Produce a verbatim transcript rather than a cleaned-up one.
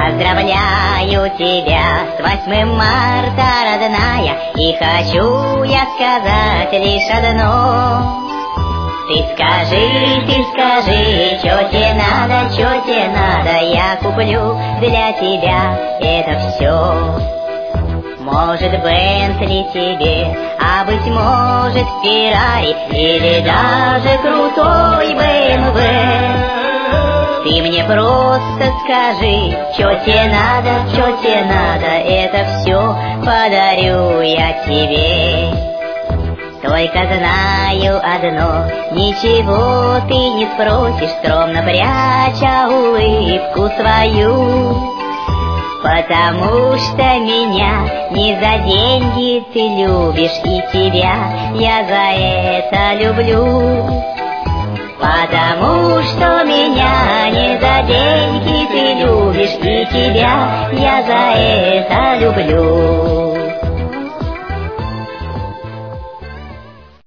Поздравляю тебя с восьмым марта, родная, и хочу я сказать лишь одно. Ты скажи, ты скажи, чё тебе надо, чё тебе надо, я куплю для тебя это все. Может, Бентли тебе, а быть может, Феррари или даже крутой бэ эм вэ. Ты мне просто скажи, чё тебе надо, чё тебе надо, это все подарю я тебе. Только знаю одно, ничего ты не спросишь, скромно пряча улыбку свою. Потому что меня не за деньги ты любишь, и тебя я за это люблю. Потому что меня не за деньги ты любишь, и тебя я за это люблю.